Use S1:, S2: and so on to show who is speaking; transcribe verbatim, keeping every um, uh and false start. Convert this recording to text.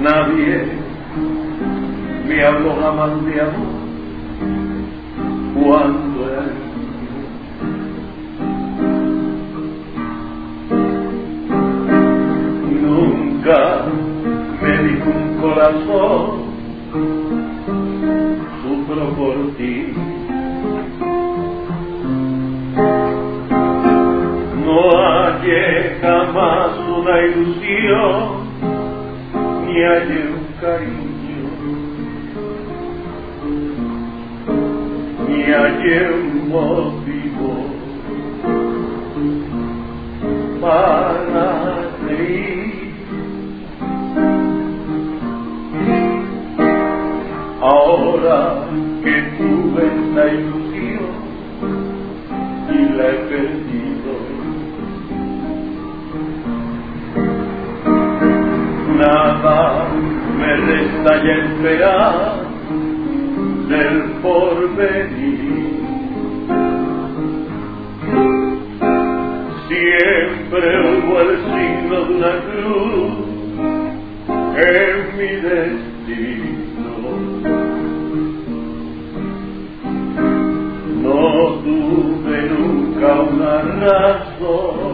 S1: Nadie me habló jamás de amor cuando era niño. Nunca me dijo un corazón, sufro por ti. No hallé jamás una ilusión, ni hallé un cariño, ni hallé un motivo para reír. Ahora que tuve esta ilusión y la he perdido, nada me resta ya esperar del porvenir. Siempre hubo el signo de una cruz en mi destino. No tuve nunca una razón